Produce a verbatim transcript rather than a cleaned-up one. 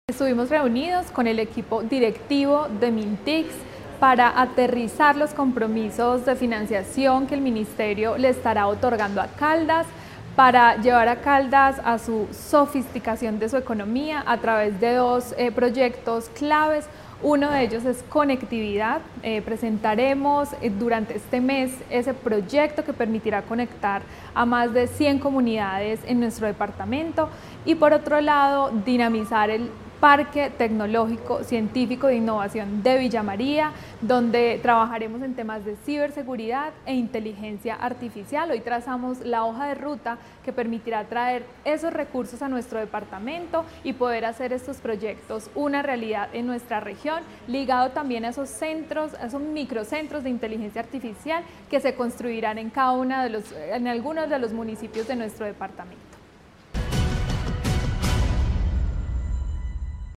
Estuvimos reunidos con el equipo directivo de Mintix para aterrizar los compromisos de financiación que el Ministerio le estará otorgando a Caldas, para llevar a Caldas a su sofisticación de su economía a través de dos eh, proyectos claves. Uno de ellos es conectividad. Eh, presentaremos eh, durante este mes ese proyecto que permitirá conectar a más de cien comunidades en nuestro departamento, y por otro lado dinamizar el Parque Tecnológico Científico de Innovación de Villa María, donde trabajaremos en temas de ciberseguridad e inteligencia artificial. Hoy trazamos la hoja de ruta que permitirá traer esos recursos a nuestro departamento y poder hacer estos proyectos una realidad en nuestra región, ligado también a esos centros, a esos microcentros de inteligencia artificial que se construirán en cada una de los, en algunos de los municipios de nuestro departamento.